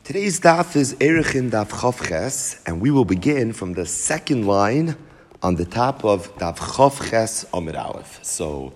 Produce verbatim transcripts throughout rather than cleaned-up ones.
Today's daf is Erechin Daf Chavches, and we will begin from the second line on the top of Daf Chavches Amud Aleph. So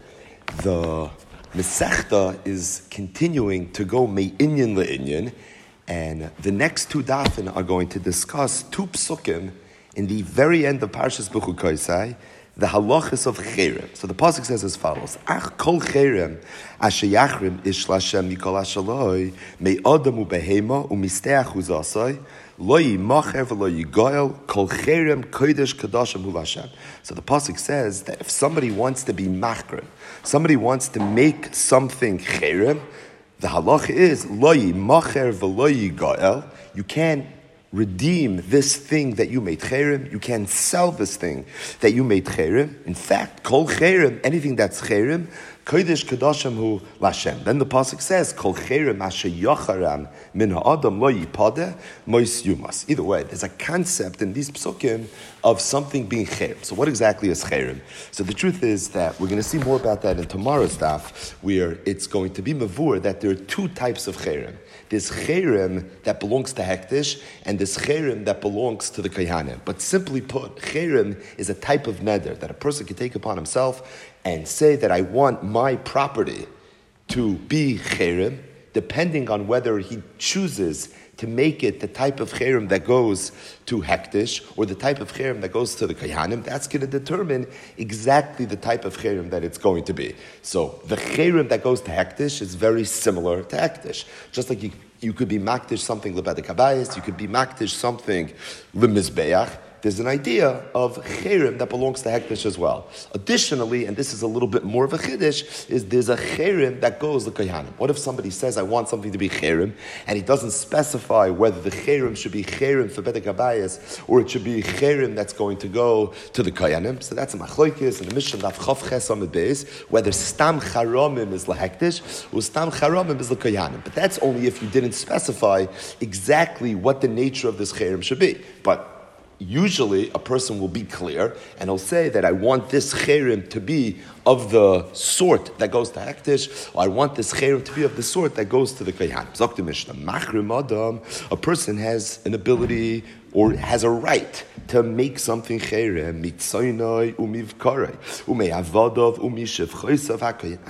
the Masechta is continuing to go me'inyan le'inyan, and the next two dafin are going to discuss two psukim in the very end of Parshas B'chukoisai, the halachas of cherem. So the pasuk says as follows: Ach kol cherem asher yachrim ish lashem mikol ashaloi me'adam u'behema u'misteach uzasai lo yimacher v'lo yigoyel kol cherem kodesh kadashim hu Lashem. So the pasuk says that if somebody wants to be machrim, somebody wants to make something cherem, the halacha is lo yimacher v'lo yigoyel. You can't redeem this thing that you made cherem. You can sell this thing that you made cherem. In fact, kol cherem, anything that's cherem, kodesh kadashim hu Lashem. Then the pasuk says, kol cherem asher yacharam min ha'adam lo yipadeh mois yumas. Either way, there's a concept in these psukim of something being cherem. So what exactly is cherem? So the truth is that we're going to see more about that in tomorrow's daf, where it's going to be mavur that there are two types of cherem. There's cherem that belongs to hektish, and there's cherem that belongs to the kohanim. But simply put, cherem is a type of neder that a person can take upon himself and say that I want my property to be cherem, depending on whether he chooses to make it the type of cherem that goes to hektish or the type of cherem that goes to the kohanim. That's going to determine exactly the type of cherem that it's going to be. So the cherem that goes to hektish is very similar to hektish. Just like you, you could be maktish something lebedek habayis, you could be maktish something lemizbeach. There's an idea of cherem that belongs to hektish as well. Additionally, and this is a little bit more of a chiddush, is there's a cherem that goes to kohanim. What if somebody says, I want something to be cherem, and he doesn't specify whether the cherem should be cherem for bedek habayis, or it should be cherem that's going to go to the kohanim? So that's a machlokes in the Mishnah Daf Chavches Amud Beis, whether stam charomim is lahektish, or stam charomim is kohanim. But that's only if you didn't specify exactly what the nature of this cherem should be. But usually, a person will be clear, and he'll say that I want this cherem to be of the sort that goes to hektish, or I want this cherem to be of the sort that goes to the kohanim. Zok the Mishnah, machrim adam, a person has an ability or has a right to make something cherem, mitzaynoi umivkarei, umeavadav umishevchoisav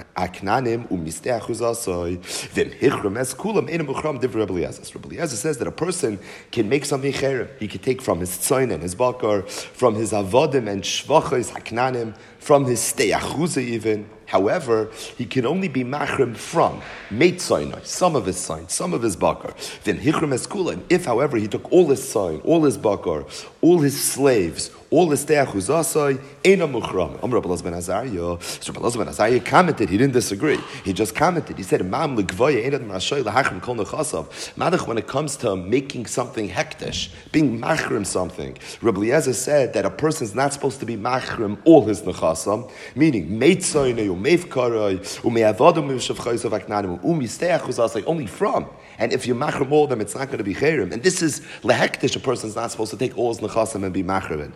aknanim umisteach uzasoi, vim hichrem es kulam enam uchram div Rebbe Eliezer. Rebbe Eliezer says that a person can make something cherem. He can take from his tzayin and his bakar, from his avadim and shvachos haknanim, from his steyachuza even. However, he can only be machrim from meitzaynoi, some of his sign, some of his bakar. Then hichrem es kulam. If, however, he took all his sign, all his bakar, all his slaves, all his teachuzasai, ena muchram. Amr Rabbi Elazar ben Azariah. So Rabbi Elazar ben Azariah commented. He didn't disagree. He just commented. He said, "Mam legvaya enad marashay lahachrim kol nechasav." Madach, when it comes to making something hektish, being machrim something, Rabbi Eliezer said that a person's not supposed to be machrim all his nechasam, meaning meitzayne umeivkaray umeavadam umishevchayzav aknanim umisteachuzasai, only from. And if you machrim all of them, it's not going to be cherem. And this is lehektish. A person's not supposed to take all his nechasim and be machrim.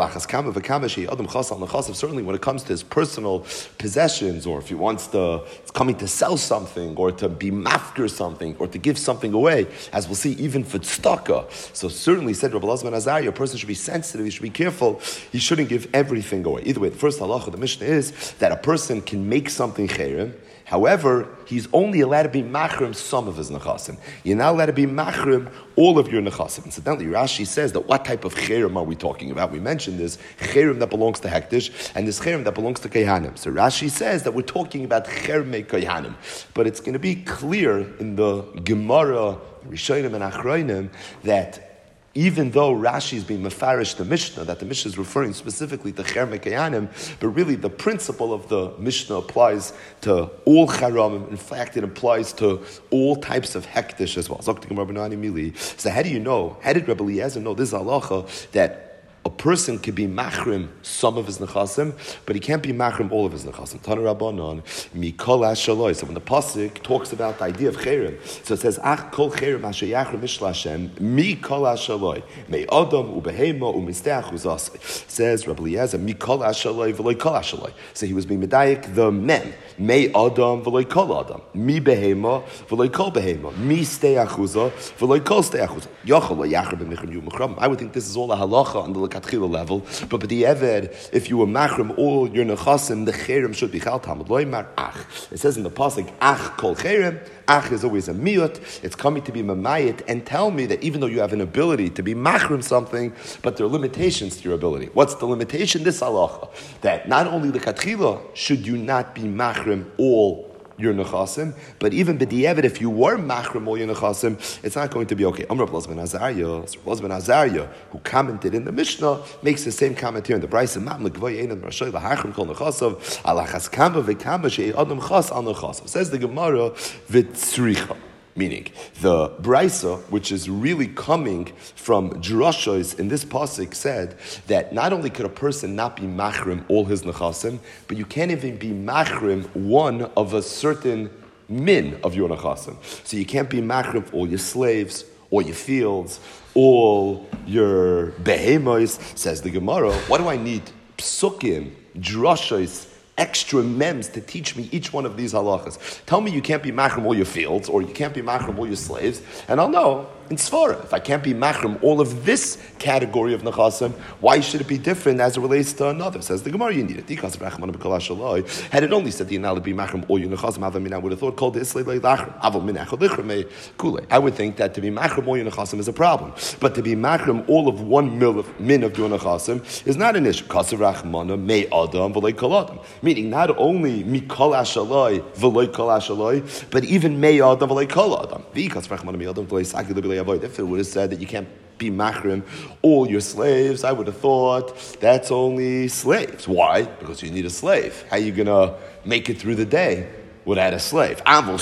Certainly when it comes to his personal possessions, or if he wants to, it's coming to sell something, or to be mafker something, or to give something away, as we'll see, even for tzedakah. So certainly, said Rabbi Elazar ben Azariah, a person should be sensitive, he should be careful, he shouldn't give everything away. Either way, the first halacha of the Mishnah is that a person can make something cherem. However, he's only allowed to be machrim some of his nechasim. You're not allowed to be machrim all of your nechasim. Incidentally, Rashi says that what type of cherem are we talking about? We mentioned this cherem that belongs to hektish and this cherem that belongs to kohanim. So Rashi says that we're talking about chermei kohanim, but it's going to be clear in the Gemara, Rishonim and Achronim, that even though Rashi is being mefarish the Mishnah, that the Mishnah is referring specifically to chermei kohanim, but really the principle of the Mishnah applies to all charamim. In fact, it applies to all types of hektish as well. So how do you know? How did Rebbe Eliezer know this halacha that a person could be machrim some of his nechasim, but he can't be machrim all of his nechasim. Tana Rabbanon, mikol ashaloi. So when the pasuk talks about the idea of cherim, so it says, ach kol cherim asher yachrim mishla Hashem, mikol ashaloi, me adam ubehema umisteach uzasei. Says Rabbi Eliezer, mikol ashaloi v'loy kol ashaloi. So he was being medayik the men, me adam v'loy kol adam, mi behema v'loy kol behema, mi steach uza v'loy kol steach uza. Yochel yachrim b'michrim yu mechram. I would think this is all a halacha on the lekatchila level, but by the eved, if you were machrim all your nechasim, the cherim should be chal tamid loy mar ach. It says in the pasuk, ach kol cherim. Ach is always a miut. It's coming to be mamayit and tell me that even though you have an ability to be machrim something, but there are limitations to your ability. What's the limitation? This halacha that not only the katchila should you not be machrim all your nechasim, but even b'di'evet, if you were machrim all your nechasim, it's not going to be okay. Amr Rav ben Azariah, Rav ben Azariah, who commented in the Mishnah, makes the same comment here in the Brisa. Says the Gemara, v'tzricha. Meaning, the Brisa, which is really coming from Drashos in this pasuk, said that not only could a person not be machrim all his nechasim, but you can't even be machrim one of a certain min of your nechasim. So you can't be machrim all your slaves, all your fields, all your behemos. Says the Gemara, what do I need psukim, Drashos, extra mems to teach me each one of these halachas? Tell me you can't be machrim all your fields, or you can't be machrim all your slaves, and I'll know in Sfara. If I can't be machrim all of this category of nechasim, why should it be different as it relates to another? Says the Gemara, you need it. Had it only said that you're not to be machrim all your nechasim, I would have thought called it I would think that to be machrim all your nechasim is a problem, but to be machrim all of one min of, min of your nechasim is not an issue. Meaning not only mikol ashaloi v'loy kol ashaloi, but even may adam v'loy kol adam. If it would have said that you can't be machrim all your slaves, I would have thought that's only slaves. Why? Because you need a slave. How are you going to make it through the day without a slave? But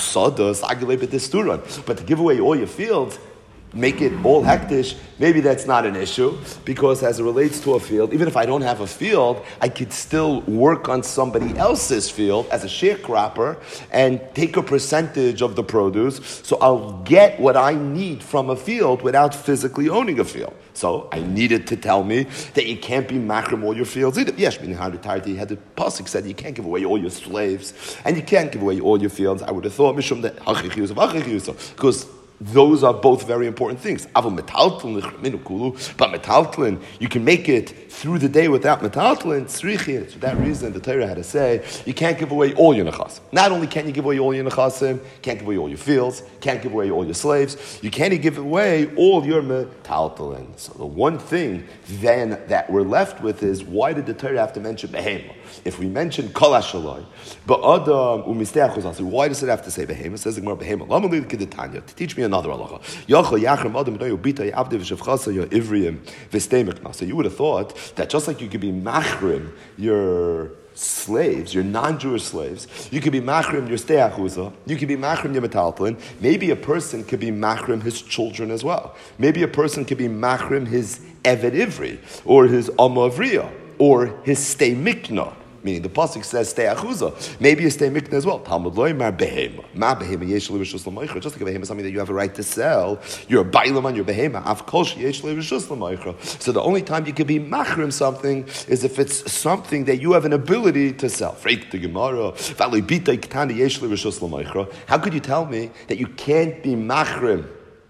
to give away all your fields, make it all hektish, maybe that's not an issue, because as it relates to a field, even if I don't have a field, I could still work on somebody else's field as a sharecropper and take a percentage of the produce, so I'll get what I need from a field without physically owning a field. So I needed to tell me that you can't be machrim all your fields either. Yes, meaning how retired he had the pasuk said you can't give away all your slaves and you can't give away all your fields. I would have thought mishum that because those are both very important things. But metaltlin, you can make it through the day without metaltlin. Tzrichi. For that reason, the Torah had to say, you can't give away all your nechasim. Not only can you give away all your nechasim, can't give away all your fields, can't give away all your slaves, you can't give away all your metaltlin. So the one thing then that we're left with is, why did the Torah have to mention behema? If we mention kol hashaloi, but adam umisteach uzasi, why does it have to say behema? It says the Gemara behema. Lama li kedetanya, to teach me another halacha. Yachol yachrim adam no yobita yavde v'shavchasa yo ivriim v'steimekna. So you would have thought that just like you could be machrim your slaves, your non-Jewish slaves, you could be machrim your steachuza, you could be machrim your metaltlin. Maybe a person could be machrim his children as well. Maybe a person could be machrim his eved ivri, or his amma avriya, or his stay mikna. Meaning the pasuk says stay achuza. Maybe you stay mikna as well. Talmud loy mar behema. Ma behema yesh le'rishus l'moicha. Just like a behema is something that you have a right to sell. You're a bailam on your behema. Av kol sheyesh le'rishus l'moicha. So the only time you can be machrim something is if it's something that you have an ability to sell. Freik the Gemara. V'alei bita ktani yesh le'rishus l'moicha. How could you tell me that you can't be machrim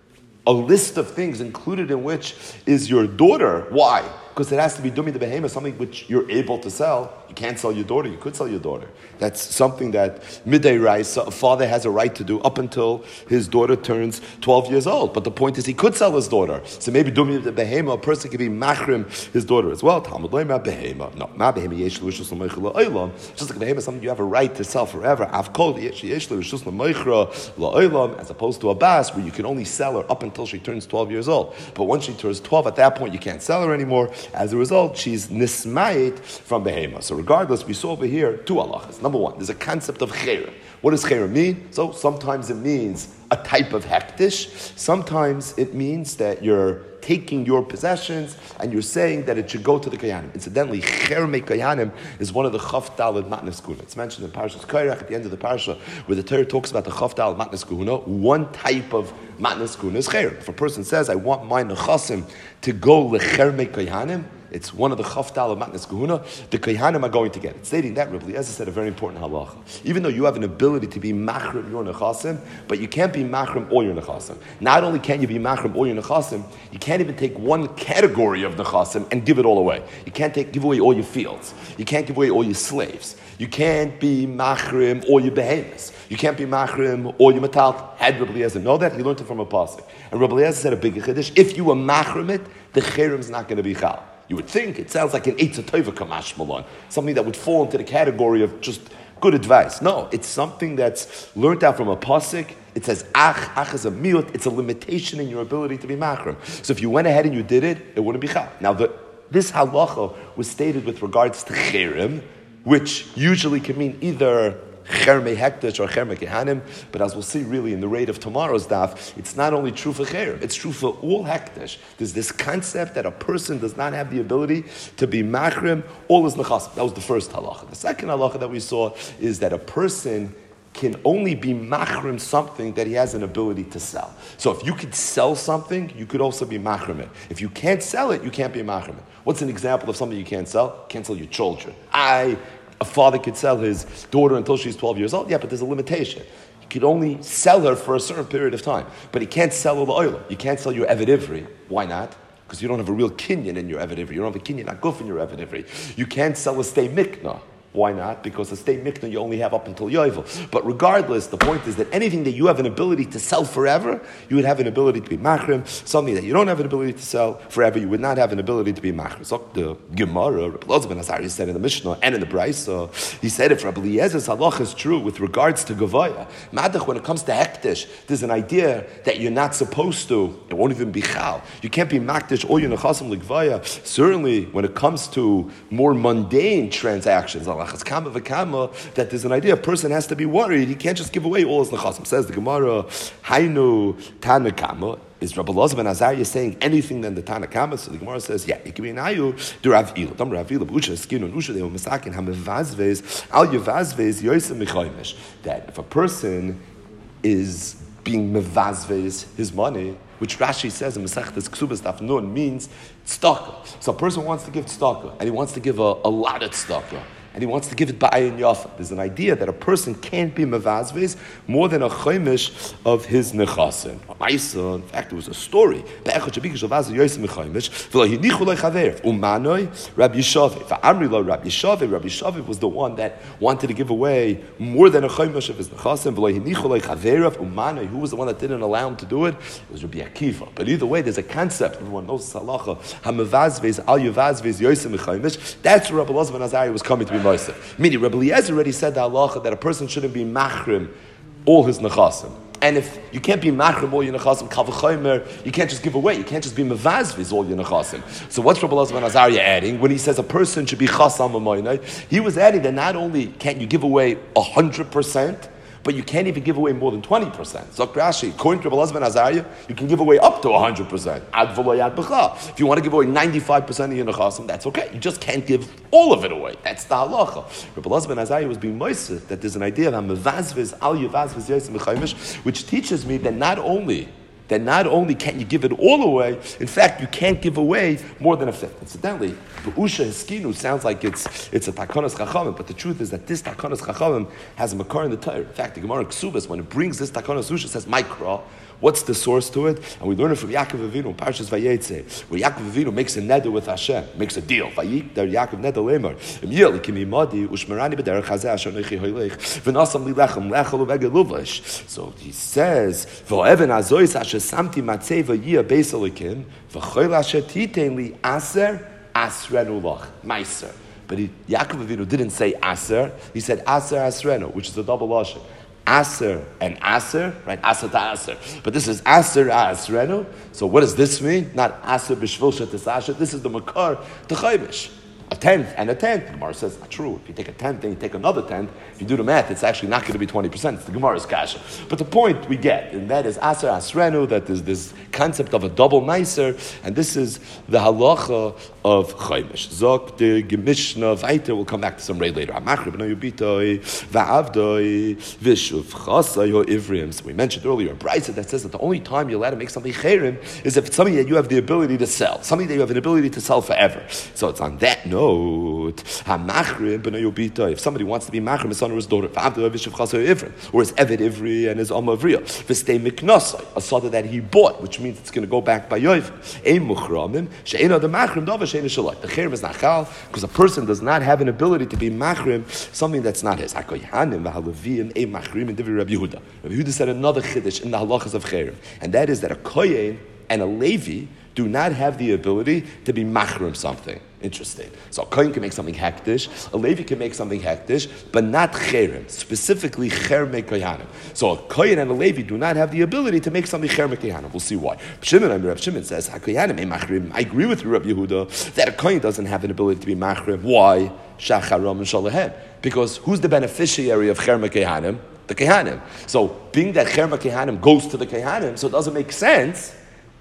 a list of things, included in which is your daughter? Why? Because it has to be dumi the behema, something which you're able to sell. You can't sell your daughter. You could sell your daughter. That's something that midday rice, a father has a right to do up until his daughter turns twelve years old. But the point is, he could sell his daughter. So maybe dumi the behema, a person could be machrim his daughter as well. Talmud loy ma behema. No, ma behema yesh l'rishus l'moicha la'olam. Just like behema, something you have a right to sell forever. Av kol yesh l'rishus l'moicha la'olam, as opposed to a bas where you can only sell her up until she turns twelve years old. But once she turns twelve, at that point you can't sell her anymore. As a result, she's nismayit from behema. So regardless, we saw over here two halachas. Number one, there's a concept of chera. What does chera mean? So sometimes it means a type of hektish. Sometimes it means that you're taking your possessions and you're saying that it should go to the Kohanim. Incidentally, Chermei Kohanim is one of the Chaf Daled Matnas Kuna. It's mentioned in Parshas Kairach at the end of the Parsha, where the Torah talks about the Chaf Daled Matnas Kuna. One type of Matnas Kuna is Cher. If a person says, I want my Nechasim to go leChermei Kohanim, it's one of the Chaftal of Matnas Kahuna. The Kohanim are going to get it. Stating that, Rabbi Eliezer said a very important halacha. Even though you have an ability to be machrim your nechasim, but you can't be machrim all your nechasim. Not only can you be machrim all your nechasim, you can't even take one category of nechasim and give it all away. You can't take give away all your fields. You can't give away all your slaves. You can't be machrim all your behemoths. You can't be machrim all your metal. Had Rabbi Eliezer know that? He learned it from a pasuk. And Rabbi Eliezer said a big chiddush. If you were machrim it, the cherem is not going to be chal. You would think it sounds like an Eitz Tova Kamash Malon, something that would fall into the category of just good advice. No, it's something that's learned out from a pasuk. It says ach, ach is a miut. It's a limitation in your ability to be machrim. So if you went ahead and you did it, it wouldn't be chal. Now the, this halacha was stated with regards to cherem, which usually can mean either Chermei Hektish or Chermei Kehanim, but as we'll see really in the rate of tomorrow's daf, it's not only true for Cherem, it's true for all Hektish. There's this concept that a person does not have the ability to be machrim, all is nechas. That was the first halacha. The second halacha that we saw is that a person can only be machrim something that he has an ability to sell. So if you could sell something, you could also be machrim it. If you can't sell it, you can't be machrim it. What's an example of something you can't sell? You can't sell your children. I... A father could sell his daughter until she's twelve years old. Yeah, but there's a limitation. He could only sell her for a certain period of time. But he can't sell all the oil. You can't sell your Eved Ivri. Why not? Because you don't have a real kinyan in your Eved Ivri. You don't have a kinyan aguf in your Eved Ivri. You can't sell a stay mikna. Why not? Because a stay mikna you only have up until Yovel. But regardless, the point is that anything that you have an ability to sell forever, you would have an ability to be machrim. Something that you don't have an ability to sell forever, you would not have an ability to be machrim. So the Gemara, Rabbi Elazar ben Azariah said in the Mishnah and in the Brisa, he said if Rabbi Eliezer's halach is true with regards to Gavaya, Madach, when it comes to Hektish, there's an idea that you're not supposed to, it won't even be chal. You can't be makdish or you're nechasim l'Gavaya. Certainly, when it comes to more mundane transactions, that there's an idea a person has to be worried. He can't just give away all his nechasim. Says the Gemara, Hainu Tanakama. Is Rabbi Elazar ben Azariah saying anything than the Tanakama? So the Gemara says, yeah, it can be an ayu. Do Rav Ila, Dam Rav Ila, Usha Skinu, Usha Deo Masakin, Hamevazvez, Al Yevazvez, Yosem Michaymish. That if a person is being mevazvez his money, which Rashi says in Masechtas Ksubas Daf Nun means tzedakah. So a person wants to give tzedakah, and he wants to give a, a lot of tzedakah, and he wants to give it ba'ayin yafa. There's an idea that a person can't be mevazvez more than a chaimish of his nechasim. In fact, it was a story. Rabbi Yishavi, Rabbi Yishavi was the one that wanted to give away more than a chaimish of his nechasim. Who was the one that didn't allow him to do it? It was Rabbi Akiva. But either way, there's a concept. Everyone knows halacha. Hamevazvez al yevazvez yosem mechaimish. That's where Rabbi Elazar ben Azariah was coming to be Moshe. Meaning, Rabbi Eliezer already said the halacha that a person shouldn't be machrim all his nechasim. And if you can't be machrim all your nechasim, kal v'chomer, you can't just give away. You can't just be mevazviz all your nechasim. So what's Rabbi Elazar ben Azariah adding when he says a person should be chasam amoinai? He was adding that not only can't you give away a hundred percent, but you can't even give away more than twenty percent. Zok Rashi, according to Rabbi Elazar ben Azariah, you can give away up to one hundred percent. Ad v'lo yad b'cha. If you want to give away ninety-five percent of your nechasim, that's okay. You just can't give all of it away. That's the halacha. Rabbi Elazar ben Azariah was being moised that there's an idea of mevazviz al yevazviz yosem mechaimish, which teaches me that not only that not only can't you give it all away, in fact, you can't give away more than a fifth. Incidentally, the Usha Hiskinu sounds like it's it's a Takonas Chachamim, but the truth is that this Takonas Chachamim has a makar in the Torah. In fact, the Gemara Ksubas, when it brings this Takonas Usha, says Mikra. What's the source to it? And we learn it from Yaakov Avinu, Parshas Vayetze, where Yaakov Avinu makes a neder with Hashem, makes a deal. Vayik der Yaakov neder lemar. Emiyel kimi madi ushmerani b'derech hazeh asher nechi hoylech v'nasam li lechem lechol uvegel uvlesh. So he says, v'o'even azois asher samti matzei v'yia beis elikim v'choyl asher titein li aser asrenu lach meiser. But he, Yaakov Avinu didn't say aser. He said aser asrenu, which is a double lashon. Aser and Aser, right? Aser to Aser. But this is Aser Asrenu. So what does this mean? Not Aser b'shvil shetisasher. This is the makar to chaymish. a tenth and a tenth. The Gemara says, not true. If you take a tenth and you take another tenth, if you do the math, it's actually not going to be twenty percent. It's the Gemara's kasha. But the point we get, and that is Aser Asrenu, that there's this concept of a double Meiser, and this is the halacha of Chaimish. Zok the Gemishna Vaiter, we'll come back to some raid later. Amachrib no yubitoi, va'avdoi, vishuv chasai ho ivrim. So we mentioned earlier a brisa that says that the only time you're allowed to make something chayrim is if it's something that you have the ability to sell, something that you have an ability to sell forever. So it's on that note, Hamachrib no yubitoi. If somebody wants to be machrim, his son or his daughter, va'avdoi vishuv chasai ho ivrim, or his eved ivri and his amma avriya, v'stei miknosai, a sada that he bought, which means it's going to go back by yoiv. Ein muchramim she'ena the machrim dava. The chayrim is not chal because a person does not have an ability to be machrim something that's not his. Hakoyanim v'halavim a machrim and divrei Rabbi Yehuda. Rabbi Yehuda said another chiddush in the halachas of chayrim, and that is that a kohen and a levi do not have the ability to be machrim something. Interesting. So a kohen can make something hektish, a levi can make something hektish, but not chayrim, specifically chermei koyanim. So a kohen and a levi do not have the ability to make something chermei koyanim. We'll see why. Shimon, I mean, Rav Shimon says, hakoyanim e machrim. I agree with Rabbi Yehuda that a kohen doesn't have an ability to be machrim. Why? Shacharam and shalahem. Because who's the beneficiary of chermei koyanim? The kohanim. So being that chermei koyanim goes to the kohanim, so it doesn't make sense,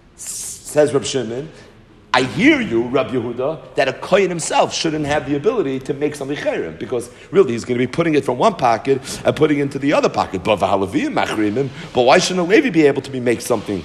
says Rav Shimon, I hear you, Rabbi Yehuda, that a kohen himself shouldn't have the ability to make something chayrim, because really he's going to be putting it from one pocket and putting it into the other pocket. But why shouldn't a Levi be able to be make something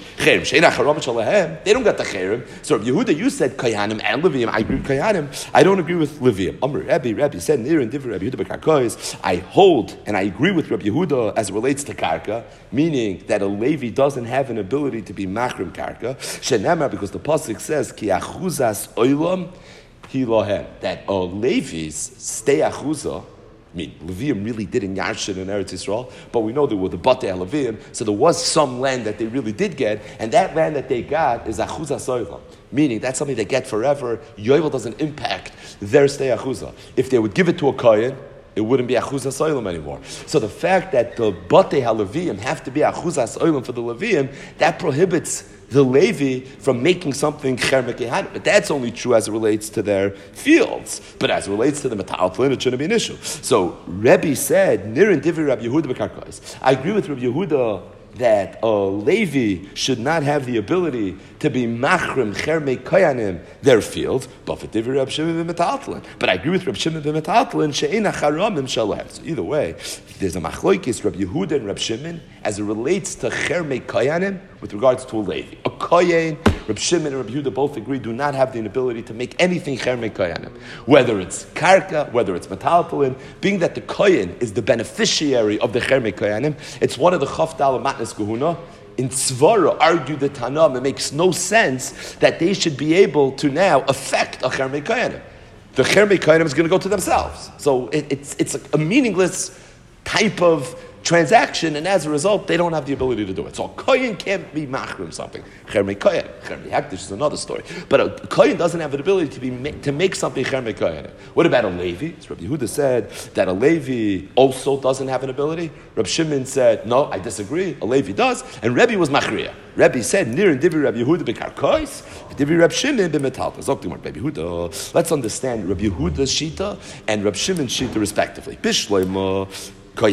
chayrim? They don't get the chayrim. So Rabbi Yehuda, you said kohanim and Leviim. I agree with kohanim. I don't agree with Leviim. Amr Rabbi, Rabbi said near and different. Rabbi Yehuda, I hold and I agree with Rabbi Yehuda as it relates to karka, meaning that a Levi doesn't have an ability to be machrim karka. Shenamar, because the pasuk says ki achuzas oilam hi lohem, that uh, Levis stay achuza. I mean, Levium really did in Yarshin and Eretz Yisrael, but we know there were the Batei Levium, so there was some land that they really did get, and that land that they got is achuzas oilam, meaning that's something they get forever. Yovel doesn't impact their stay achuza. If they would give it to a kohen, it wouldn't be achuzas oilam anymore. So the fact that the Batei HaLeviim have to be achuzas oilam for the Levium, that prohibits the Levi from making something chermei kohanim. But that's only true as it relates to their fields. But as it relates to the metaltlin, it shouldn't be an issue. So Rebbe said, Nirin Divrei Rabbi Yehuda b'karkos. I agree with Rabbi Yehuda that a Levi should not have the ability to be machrim chermei kohanim their fields, but for Divrei Rabbi Shimon b'metaltlin. But I agree with Rabbi Shimon b'metaltlin she'ein acharamim shalahem. So either way, there's a machlokes Rabbi Yehuda and Rabbi Shimon as it relates to chermei kohanim with regards to a Levi. A kohen, Rabbi Shimon and Rabbi Yehuda both agree, do not have the ability to make anything chermei kohanim, whether it's karka, whether it's metaltlin. Being that the kohen is the beneficiary of the chermei kohanim, it's one of the chafdal matnas gehuna. In Tzvara, argue the Tanam, it makes no sense that they should be able to now affect a chermei kohanim. The chermei kohanim is going to go to themselves. So it, it's it's a, a meaningless type of transaction, and as a result, they don't have the ability to do it. So a kohen can't be machrim something. Chermei kohen, chermei hektish is another story. But a kohen doesn't have the ability to be to make something chermei kohen. What about a Levi? As Rabbi Yehuda said that a Levi also doesn't have an ability. Rabbi Shimon said, no, I disagree. A Levi does, and Rebbe was machriya. Rebbe said, "Nir and Divrei Rabbi Yehuda b'karkos, Divrei Rabbi Shimon b'metaltas." Rabbi Yehuda. Let's understand Rabbi Yehuda's shita and Rabbi Shimon's shita respectively. Bishloima. I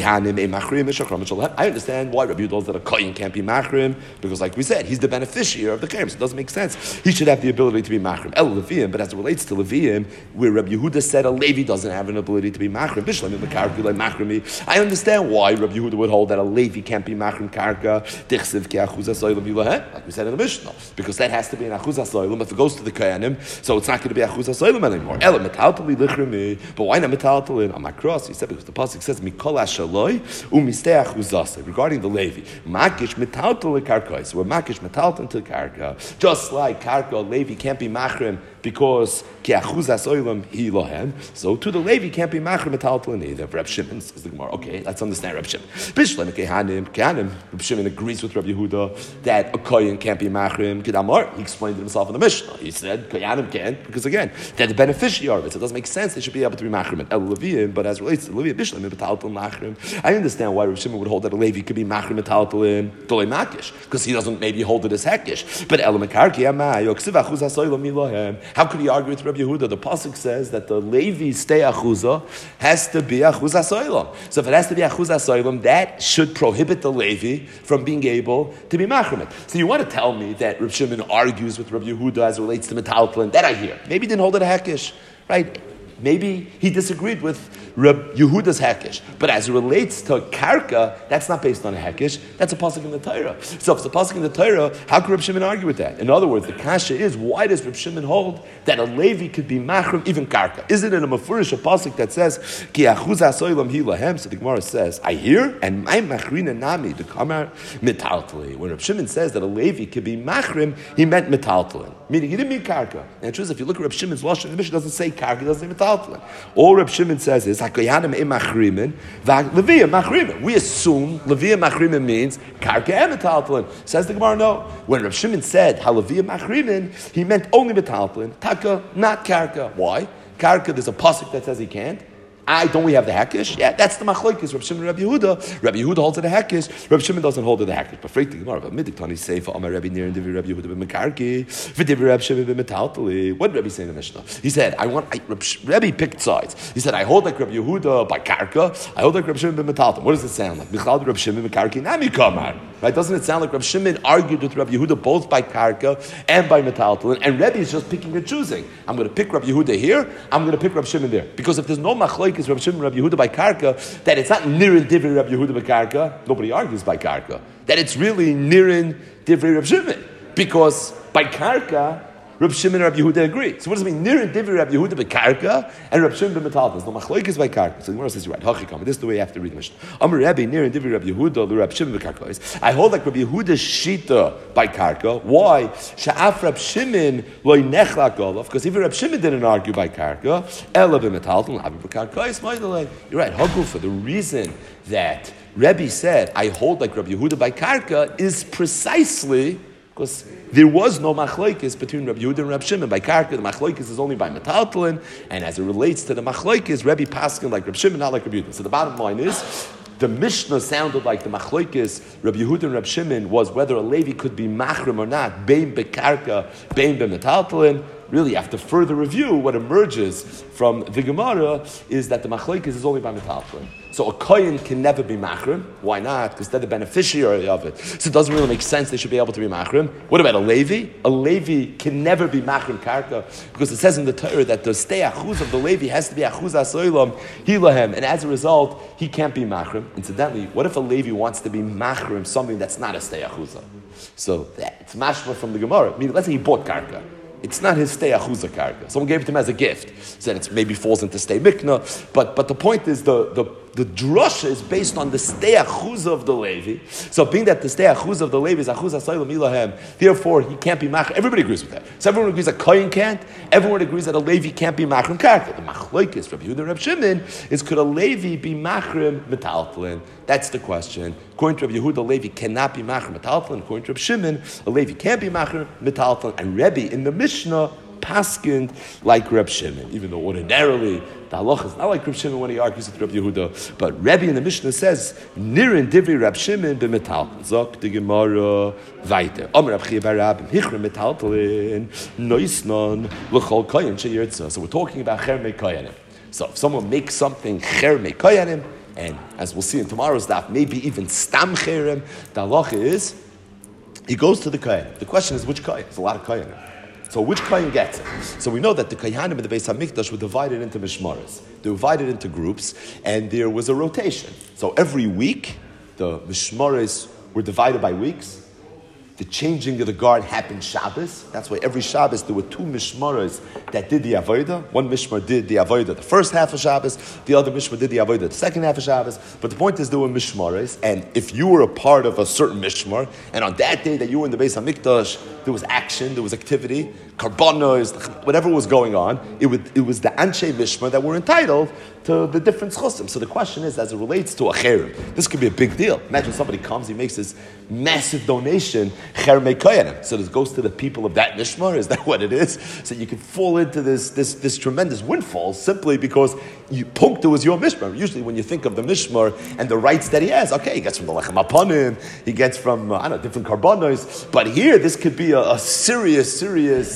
understand why Rabbi Yehuda holds that a kohen can't be machrim, because like we said, he's the beneficiary of the kairim, so it doesn't make sense. He should have the ability to be machrim. El Leviim, but as it relates to Leviim, where Rabbi Yehuda said a Levi doesn't have an ability to be machrim, I understand why Rabbi Yehuda would hold that a Levi can't be machrim karka, like we said in the Mishnah, because that has to be an achuzas soilim. If it goes to the kohanim, so it's not going to be achuzas soilim anymore. But why not metaltalin? On my cross, he said, because the pasuk says mikol regarding the Levi, makish metaltal karka. So we're makish metaltal to karka. Just like karka, Levi can't be machrim because ki achuzas oilam hi lohem. So to the Levi can't be machrim metaltal either. Reb Shimon says the Gemara. Okay, let's understand Reb Shimon. Bishlam kehanim kehanim. Reb Shimon agrees with Reb Yehuda that a kohen can't be machrim. Kedamar, he explained it himself in the Mishnah. He said kehanim can't because again they're the beneficiary of it. So it doesn't make sense. They should be able to be machrim El Leviim, but as it relates to Levi, bishlam metaltal machrim. I understand why Rav Shimon would hold that a Levi could be machrim metaltalim dolei makish, because he doesn't maybe hold it as hekish. But elamekarki amay yoksiv achuz hasoylam milohem. How could he argue with Rabbi Yehuda? The pasuk says that the Levi stay achuza has to be achuza soilam. So if it has to be achuza soilam, that should prohibit the Levi from being able to be machrim. So you want to tell me that Reb Shimon argues with Rabbi Yehuda as it relates to metaltlin? That I hear. Maybe he didn't hold it a hekish, right? Maybe he disagreed with Reb Yehuda's hekish, but as it relates to karka, that's not based on a hekish. That's a pasuk in the Torah. So if it's a pasuk in the Torah, how could Reb Shimon argue with that? In other words, the kasha is, why does Reb Shimon hold that a Levi could be machrim even karka? Is it in a mafurish a pasuk that says ki achuz hasoilam hi lahem? So the Gemara says, I hear and my machrina nami the kamar metaltli. When Reb Shimon says that a Levi could be machrim, he meant metaltlin, meaning he didn't mean karka. And it's true, if you look at Reb Shimon's lashon, the Mishnah doesn't say karka, it doesn't say metaltlin. All Reb Shimon says is we assume Levia Machrimin means Karka and Metaltlin. Says the Gemara, no. When Reb Shimon said Halavia Machrimin, he meant only Metaltlin. Taka, not Karka. Why? Karka, there's a pasuk that says he can't. I don't we have the hekish? Yeah, that's the machlokes. Reb Shimon and Rabbi Yehuda. Rabbi Yehuda holds it a hekish. Reb Shimon doesn't hold it a hekish. But freak the Gemara. But midik tani seifa amar Rabbi Nir and Divi Rabbi Yehuda b'mekarki v'Divi Reb Shimon b'metaltali. What did Rabbi say in the Mishnah? He said, "I want." I, Rabbi picked sides. He said, "I hold like Rabbi Yehuda by karka. I hold like Reb Shimon b'metaltali." What does it sound like? Michal Reb Shimon b'mekarki nami kamar. Right? Doesn't it sound like Reb Shimon argued with Rabbi Yehuda both by karka and by metaltali? And Rabbi is just picking and choosing. I'm going to pick Rabbi Yehuda here. I'm going to pick Reb Shimon there. Because if there's no machlokes Reb Shimon Rabbi Yehuda by karka, that it's not nirin divrei Rabbi Yehuda by karka. Nobody argues by karka. That it's really nirin divrei Rabbi Shimon, because by karka, Rabbi Shimon and Rabbi Yehuda agree. So what does it mean? Nirin divrei Rabbi Yehuda by karka and Rabbi Shimon by metaltlin. No machlokes by karka. So the Gemara says, you're right. Hachikam. This is the way you have to read the Mishnah. Amar Rabbi nirin divrei Rabbi Yehuda the Rabbi Shimon by karka. I hold like Rabbi Yehuda's shita by karka. Why? Sha'af Rabbi Shimon loy nechlak olav. Because even Rabbi Shimon didn't argue by karka. Ela by metaltlin. Lavi by karka. Is ma'idalei. You're right. Hagufa. The reason that Rabbi said I hold like Rabbi Yehuda by karka is precisely because there was no machlokes between Rabbi Yehuda and Rabbi Shimon. By karka, the machlokes is only by metaltlin, and as it relates to the machlokes, Rabbi paskin like Rabbi Shimon, not like Rabbi Yehuda. So the bottom line is, the Mishnah sounded like the machlokes Rabbi Yehuda and Rabbi Shimon was whether a Levi could be machrim or not, bein bekarka, bein bemetaltlin. Really, after further review, what emerges from the Gemara is that the machlokes is only by metaltlin. So a kohen can never be machrim. Why not? Because they're the beneficiary of it. So it doesn't really make sense they should be able to be machrim. What about a Levi? A Levi can never be machrim karka, because it says in the Torah that the stay achuz of the Levi has to be achuz asoilam hilahem, and as a result, he can't be machrim. Incidentally, what if a Levi wants to be machrim something that's not a stay achuza? So it's mashma from the Gemara. I mean, let's say he bought karka. It's not his stay achuza karka. Someone gave it to him as a gift. So then it maybe falls into stay mikna. But but the point is the the the drasha is based on the stay achuza of the Levi. So being that the stay achuza of the Levi is achuza soilam ilahem, therefore he can't be machrim. Everybody agrees with that. So everyone agrees that kohen can't. Everyone agrees that a Levi can't be machrim karka. The machlokes Rabbi Yehuda and Rabbi Shimon is, could a Levi be machrim metaltlin? That's the question. According to Rabbi Yehuda, a Levi cannot be machrim metaltlin. According to Rabbi Shimon, a Levi can't be machrim metaltlin. And Rebbe in the Mishnah paskind like Reb Shimon, even though ordinarily the halacha is not like Reb Shimon when he argues with Reb Yehuda. But Rebbe in the Mishnah says, Nirin divrei Reb Shimon b'metaltlin. Zok the Gemara weiter. Amar Reb Chiya bar Rabbi hichra metaltlin noisnon l'chol kohen sheyirtza. So we're talking about chermei koyanim. So if someone makes something chermei koyanim, and as we'll see in tomorrow's daf, maybe even stam cherem, the halacha is he goes to the kohen. The question is which kohen? There's a lot of koyanim. So which kohen gets it? So we know that the kohanim in the Beis Hamikdash were divided into mishmaros. They were divided into groups, and there was a rotation. So every week, the mishmaros were divided by weeks. The changing of the guard happened Shabbos. That's why every Shabbos there were two mishmaros that did the avodah. One mishmar did the avodah the first half of Shabbos. The other mishmar did the avodah the second half of Shabbos. But the point is there were mishmaros, and if you were a part of a certain mishmar, and on that day that you were in the Beis Hamikdash, there was action, there was activity, karbanos, whatever was going on, it, would, it was the anshe mishmar that were entitled to the different chosim. So the question is, as it relates to a cherem, this could be a big deal. Imagine somebody comes, he makes this massive donation, chermei koyanim. So this goes to the people of that mishmar. Is that what it is? So you can fall into this this, this tremendous windfall simply because you punkta was your mishmar. Usually when you think of the mishmar and the rights that he has, okay, he gets from the lechem apanim, he gets from, uh, I don't know, different karbanos. But here, this could be a, a serious, serious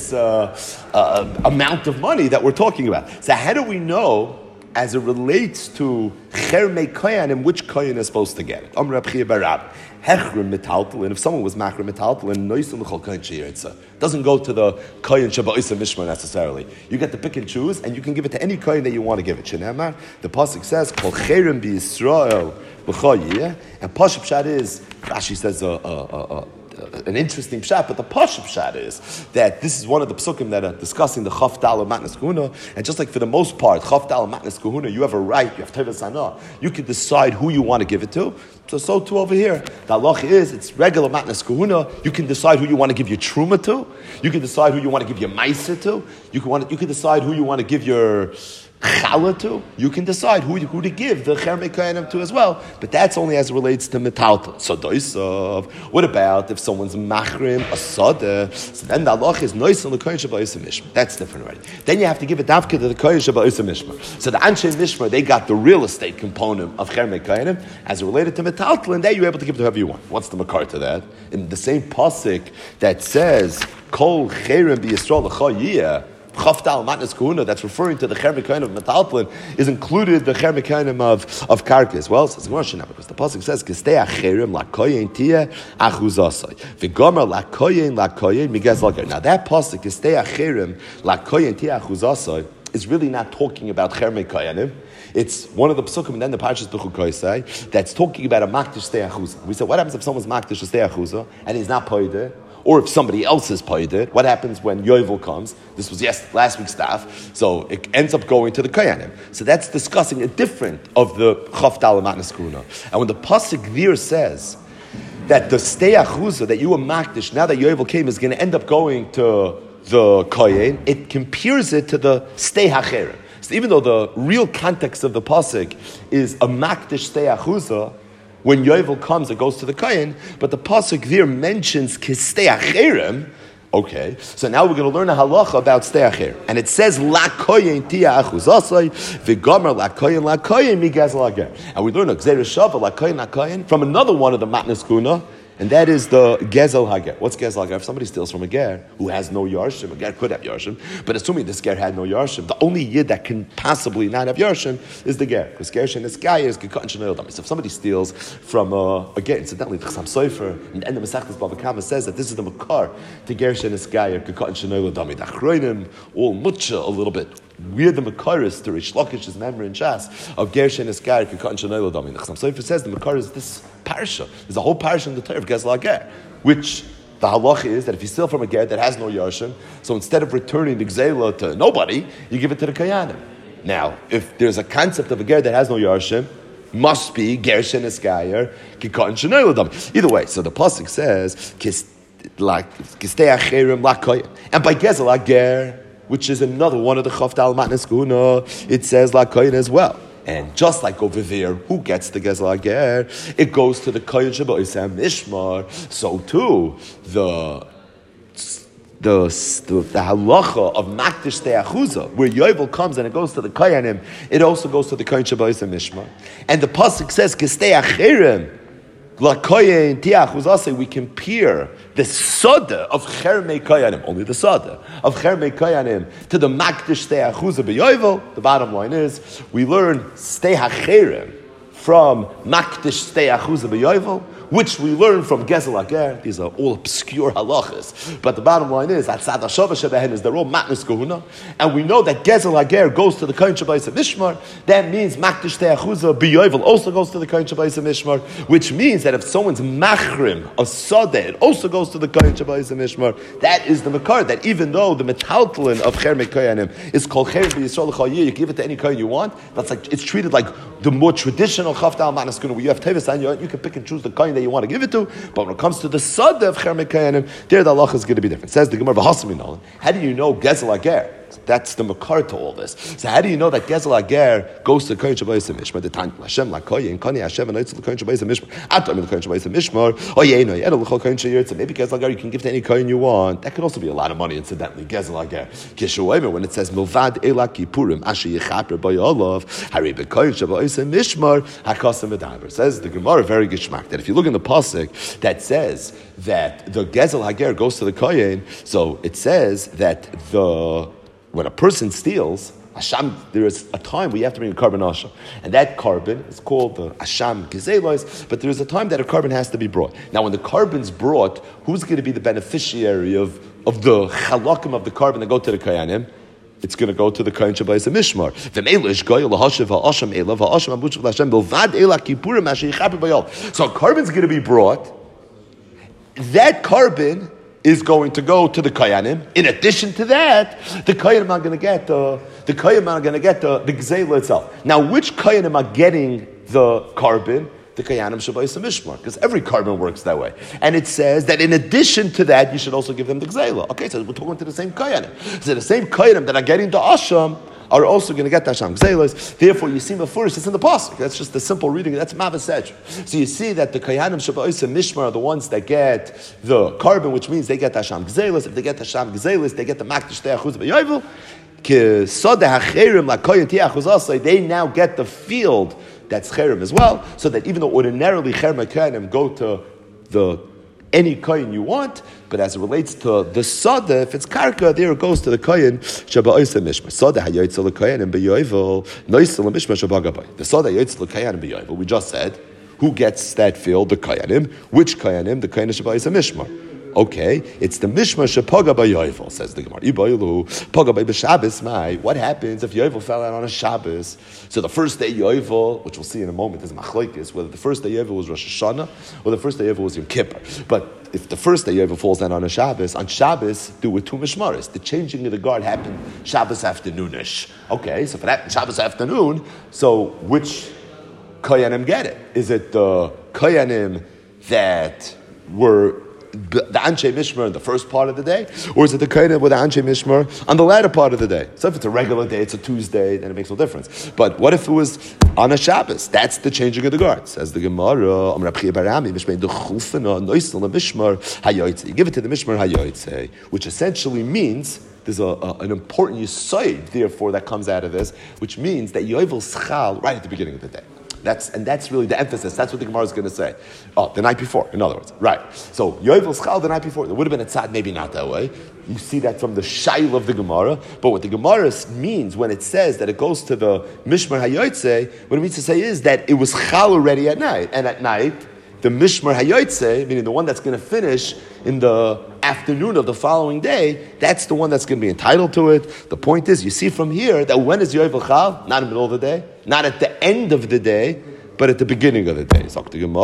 this uh, uh, amount of money that we're talking about. So how do we know, as it relates to Chermei Koyanim, which Koyan is supposed to get it? Amr Reb Chia bar Abba. Hechrim metaltalin. If someone was machrim metaltalin, noisim l'chol kohen sheyiritza. Doesn't go to the kohen shaba'isa mishmar necessarily. You get to pick and choose, and you can give it to any kohen that you want to give it. Shenemar, the pasuk says, "Kol cherim b'Yisrael b'chayiyeh," and pasuk pshat is Rashi says a. Uh, uh, uh, uh, an interesting pshat, but the pashup pshat is that this is one of the psukim that are discussing the chaf dal of matnas kahuna, and just like for the most part, chaf dal of matnas kahuna, you have a right, you have teves hana, you can decide who you want to give it to. So so too over here, the halach is it's regular matnas kahuna. You can decide who you want to give your truma to. You can decide who you want to give your ma'aser to. You can want you can decide who you want to give your challah to. You can decide who, who to give the chermei koyanim to as well, but that's only as it relates to metaltal. So doisav. What about if someone's machrim a sada? So then the halach is noisan l'koyin shabayis mishmar. That's different already. Then you have to give it dafka to the koyin shabayis mishmar. So the anshe mishmar, they got the real estate component of chermei koyanim as it related to metaltal, and there you're able to give to whoever you want. What's the makar to that? In the same pasuk that says kol cherim b'Yisrael l'chayiyah. Chaftal matnas kahuna, that's referring to the chermei koyanim of metaltalin, is included the chermei koyanim of of karkas. Well, says Gemara, because the pasuk says kistei acherim lakoyin tia achuzasai v'gomer lakoyin lakoyin migaz lakoyin. Now that pasuk kistei acherim lakoyin tia achuzasai is really not talking about chermei koyanim. It's one of the psukim, and then the parashas B'chukoisai, that's talking about a makdish stei achuza. We said, what happens if someone's makdish stei achuza and he's not poider? Or if somebody else is poider, what happens when Yovel comes? This was yes, last week's staff, so it ends up going to the Koyanim. So that's discussing a different of the Chaf Dal Matnas Kahuna. And when the pasuk there says that the stei achuza that you were makdish, now that Yovel came, is going to end up going to the Kohen, it compares it to the stei hacherem. So even though the real context of the pasuk is a makdish stei achuza, when Yovel comes, it goes to the Kohen, but the pasuk there mentions kistei acherem. Okay, so now we're going to learn a halacha about stei acherem, and it says la kohen tia achuzasai v'gomer la kohen la kohen migaz lager, and we learn a gzeir shava la kohen la kohen from another one of the matnas kahuna. And that is the gezel hager. What's gezel hager? If somebody steals from a ger who has no yarshim, a ger could have yarshim, but assuming this ger had no yarshim, the only yid that can possibly not have yarshim is the ger. Because ger shen is guy is gekatan shenayil dami. So if somebody steals from a, a ger, incidentally, the Chassam Sofer in the end of Masechtas Bava Kama says that this is the makar to ger shen is guy or gekatan shenayil dami. The achroinim all mucha a little bit. We're the Makaris to Rish Lakish's memory in Shas of Gershon Eskar Kekatan Shanayla Dami. The Chassam Sofer says the Makar is this parsha. There's a whole parsha in the Torah of Gezel HaGer, which the halacha is that if you steal from a ger that has no yarshim, so instead of returning the gzela to nobody, you give it to the kayanim. Now, if there's a concept of a ger that has no yarshim, must be Gershon Eskayer Kekatan Shanayla Dami. Either way, so the pasuk says like Kistei Acherim Lakoyim, and by Gezel HaGer, which is another one of the Chaf Dal Matnas Kahuna, it says La Koyin as well. And just like over there, who gets the Gezel HaGer? It goes to the Koyin Shabbos Mishmar. So too, the the, the, the halacha of Makdish Stei Achuza, where Yovel comes and it goes to the Koyanim, it also goes to the Koyin Shabbos Mishmar. And the pasuk says Kistei Acherim Lakoyin Tiachuzase, we compare the soda of Chermei Koyanim, only the soda of Chermei Koyanim, to the Makdish Stei Achuza B'Yovel. The bottom line is, we learn Stei HaCherem from Makdish Stei Achuza B'Yovel, which we learn from Gezel HaGer. These are all obscure halachas. But the bottom line is, Atzad HaShava Shebehen is the all Matnas Kahuna. And we know that Gezel HaGer goes to the Kohen Shabbos Mishmar. That means Makdish Stei Achuza B'Yovel also goes to the Kohen Shabbos Mishmar, which means that if someone's machrim, a sadeh, it also goes to the Kohen Shabbos Mishmar. That is the makar, that even though the metaltalin of Chermei Koyanim is called Cher B'Yisrael L'Chayir, you can give it to any Kohen you want. That's like, it's treated like the more traditional Chaf Dal Matnas Kahuna, where you have Tevis and you can pick and choose the Kohen that you want to give it to, but when it comes to the Sada of Chermei Koyanim, there the halacha is going to be different. It says the Gemara, V'hasami Nolan. How do you know Gezel HaGer That's the makar to all this. So how do you know that Gezel Ager goes to the Kohen Shabbat Mishmar? The Tanya Hashem Lakoyin, Kani Hashem, and it's the Kohen Shabbat Mishmar. Atam the Kohen Shabbat Mishmar. Oh yeah, no, yeah, the Kohen Shabbat. Maybe Gezel Ager you can give to any Kohen you want. That could also be a lot of money, incidentally. Gezel Ager. Kishuaymer when it says Milvad Elak Kipurim Asher Yechaper Bayolov Hari BeKohen Shabbat Mishmar Hakasam Medaber. Says the Gemara very gishmak that if you look in the pasuk that says that the Gezel Hager goes to the Kohen, so it says that the when a person steals, Asham, there is a time where you have to bring a carbon Asham. And that carbon is called the Asham Gezelos, but there is a time that a carbon has to be brought. Now, when the carbon's brought, who's going to be the beneficiary of, of the chalakim of the carbon that go to the Kayanim? It's going to go to the Kohen Shabbat Mishmar. So a carbon's going to be brought. That carbon is going to go to the Kayanim. In addition to that, the Kayanim are going to get the the Kayanim are going to get the, the Gzela itself. Now, which Kayanim are getting the carbon? The Kayanim Shabbat Mishmar, because every carbon works that way. And it says that in addition to that, you should also give them the Gzela. Okay, so we're talking to the same Kayanim. So the same Kayanim that are getting the Asham are also going to get the Asham Gzelas. Therefore, you see Mefurish, it's in the pasuk. That's just the simple reading. That's Mavasej. So you see that the Kayanim Shabbat Mishmar are the ones that get the carbon, which means they get the Asham Gzelas. If they get the Asham Gzelas, they get the Makdish Te'achuz B'Yovel. They now get the field that's Cherem as well, so that even though ordinarily Cherem Kayanim go to the any kohen you want, but as it relates to the sada, if it's karka, there it goes to the kohen shaba'oisa mishma. Sada hayoytzel l'kohen and beyovel noisel mishma shabagabay. The sada hayoytzel l'kohen and beyovel. We just said who gets that field? The kohenim. Which kohenim? The kohen shaba'oisa mishma. Okay, it's the mishma shepaga by Yovel, says the Gemara. Ibaylu paga by Shabbos. My, what happens if Yovel fell out on a Shabbos? So the first day Yovel, which we'll see in a moment, is machlokes whether the first day Yovel was Rosh Hashanah or the first day Yovel was Yom Kippur. But if the first day Yovel falls down on a Shabbos, on Shabbos do with two mishmaris. The changing of the guard happened Shabbos afternoonish. Okay, so for that Shabbos afternoon, so which koyanim get it? Is it the koyanim that were the Anshe Mishmar in the first part of the day, or is it the Kohen with the Anshe Mishmar on the latter part of the day? So if it's a regular day, it's a Tuesday, then it makes no difference. But what if it was on a Shabbos? That's the changing of the guard. Says the Gemara, you give it to the Mishmar Hayoytze, which essentially means there's a, a, an important yisoid, therefore, that comes out of this, which means that Yovel Schal right at the beginning of the day. That's and that's really the emphasis. That's what the Gemara is going to say. Oh, the night before, in other words. Right. So, Yovel Schal the night before. There would have been a tzad, maybe not that way. You see that from the shail of the Gemara. But what the Gemara means when it says that it goes to the Mishmar Hayoytze, what it means to say is that it was Chal already at night. And at night, the Mishmar Hayoytze, meaning the one that's going to finish in the afternoon of the following day, that's the one that's going to be entitled to it. The point is, you see from here that when is Yovel Chal? Not in the middle of the day, not at the end of the day, but at the beginning of the day. That's a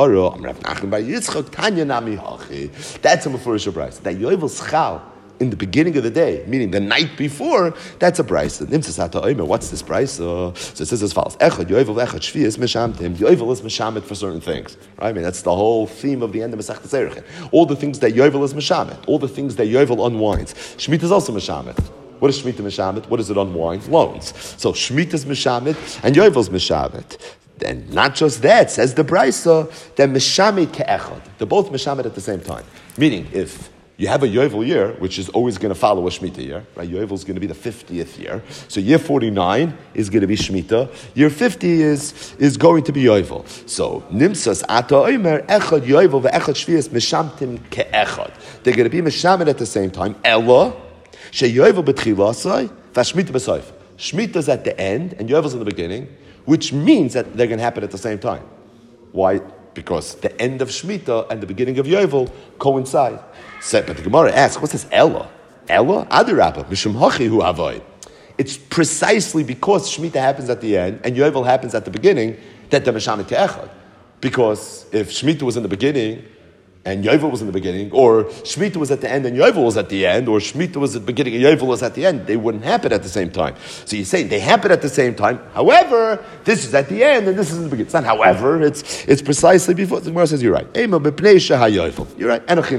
Mefurish Brayso. That Yovel Chal in the beginning of the day, meaning the night before, that's a Brayso. What's this Brayso? So it says as follows: Echad Yovel Echad Shvi is Meshamtim. Yovel is Meshamet for certain things. Right? I mean, that's the whole theme of the end of Masechtas Erechin. All the things that Yovel is Meshamet, all the things that Yovel unwinds. Shemitah is also Meshamet. What is Shemitah Meshamet? What does it unwind? Loans. So Shemitah is Meshamet and Yovel is Meshamet. And not just that, says the Brayso, that Meshamet ke'echad. They're both Meshamet at the same time. Meaning, if you have a Yovel year, which is always going to follow a Shemitah year, right? Yovel is going to be the fiftieth year. So year forty-nine is going to be Shemitah. Year fifty is, is going to be Yovel. So, Nimsas Ata Omer, Echad Yovel ve'echad Shvias Meshamtim ke'echad. They're going to be Meshamet at the same time. Ella, she Yovel b'tchilasai, v'ashmitah b'soif. Shemitah is at the end, and Yovel is in the beginning, which means that they're going to happen at the same time. Why? Because the end of Shemitah and the beginning of Yovel coincide. So, but the Gemara asks, what's this Ella? Ella? Adirabba, Mishum Hachi Hu Avoid. It's precisely because Shemitah happens at the end and Yovel happens at the beginning that the Meshamet Ke'echad. Because if Shemitah was in the beginning and Yovel was in the beginning, or Shemitah was at the end and Yovel was at the end, or Shemitah was at the beginning and Yovel was at the end, they wouldn't happen at the same time. So you say they happen at the same time. However, this is at the end and this is in the beginning. It's not however, it's it's precisely before. The Gemara says you're right. You're right. Enochinam.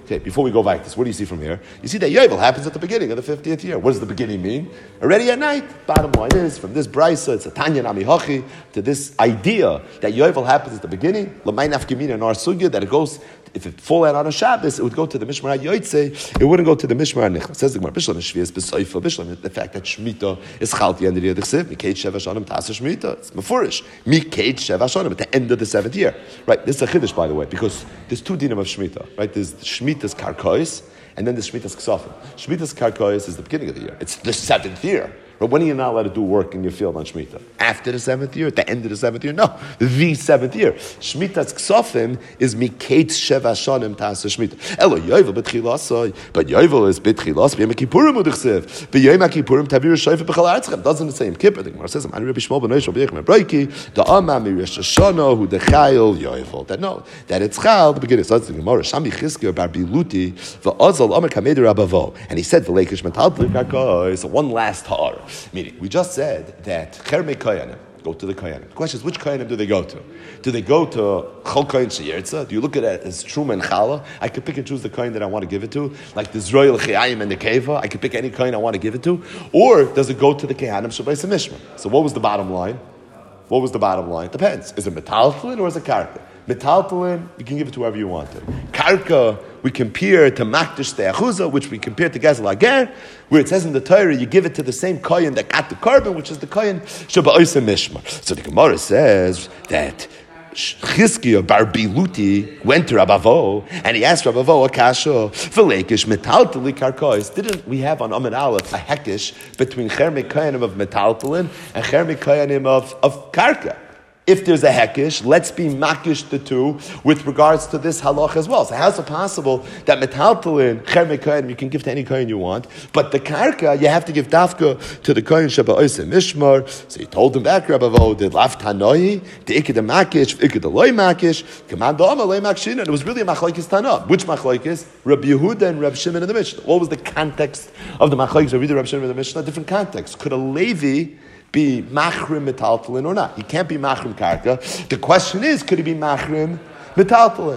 Okay, before we go back to this, what do you see from here? You see that Yovel happens at the beginning of the fiftieth year. What does the beginning mean? Already at night. Bottom line is, from this brisa, it's a Tanya Nami Hachi, to this idea that Yovel happens at the beginning, L'may nafkamina in our sugya, that it goes, if it fall out on a Shabbos, it would go to the Mishmar HaYotzei, it wouldn't go to the Mishmar HaNichnas. Says the Gemara, Bishlam Shvias B'Soifa, Bishlam, the fact that Shemitah is chal at the end of the year, the Chsiv, Mikate Sheva Shonim Tasa Shemitah, it's Mefurish, Mikate Sheva Shonim, at the end of the seventh year. Right, this is a Chiddush, by the way, because there's two dinim of Shemitah, right? There's Shemitah's Karkois, and then the Shemitah's Ksofim. Shemitah's Karkois is the beginning of the year. It's the seventh year. But when are you not allowed to do work in your field on Shemitah? After the seventh year? At the end of the seventh year? No, the seventh year. Shemitah's Ksofim is Mikate Sheva Shonim Tasa Shemitah. Elo Yovel B'tchilasoi, but Yovel is B'tchilas, B'yom HaKippurim U'dechsev, B'yom HaKippurim Tavir Shofet B'chal Artzchem. Doesn't say in Kippur. The Gemara says, Ani Rabbi Shmuel ben Yoshua B'yechem Ebreiki, Da'ama Miresh Hashanah Hu Dechayil Yovel. That no, that it's Chal, the beginning. So that's the Gemara. Shami Chizkiah Bar Biluti, V'ozal Omer Kameder Abavo. And he said, V'leikish Metal Tlikakoi. So one last har. Meaning, we just said that Chermei Koyanim go to the Koyanim. The question is, which Koyanim do they go to? Do they go to Chol Koyin Sheyertza? Do you look at it as Truma and Chala? I could pick and choose the Koyin that I want to give it to, like the Zroyel Chayim and the Keva. I could pick any Koyin I want to give it to. Or does it go to the Kohanim Shabbai Mishma? So what was the bottom line? What was the bottom line? Depends. Is it metaltalin or is it karka? Metaltalin, you can give it to whoever you want to. Karka, we compare to Makdish Te'achuza, which we compare to Gezel Ager, where it says in the Torah, you give it to the same kohen that got the carbon, which is the kohen Shabbat Mishmar. So the Gemara says that Chizkiah Bar Biluti went to Rabavo and he asked Rabavo a kasha v'leikish metaltali karkois. Didn't we have on Amid Aleph a hekish between Chermei Koyanim of metaltalin and Chermei Koyanim of of karka? If there's a hekish, let's be makish the two with regards to this halach as well. So how's it possible that metaltalin, chermei kohen, you can give to any kohen you want, but the karka, you have to give dafka to the kohen sheba oisem mishmar. So he told him back, Rabbi Vo, the laf tanoi, the iked makish, iked loy makish, command the loy makshin, and it was really a machlokes tana. Which machlokes? Rabbi Yehuda and Rabbi Shimon in the Mishnah. What was the context of the machlokes? Rabbi Yehuda, Rabbi Shimon in the Mishnah? Different context. Could a Levi be machrim metaltalin or not? He can't be machrim karka. The question is, could he be machrim metaltalin?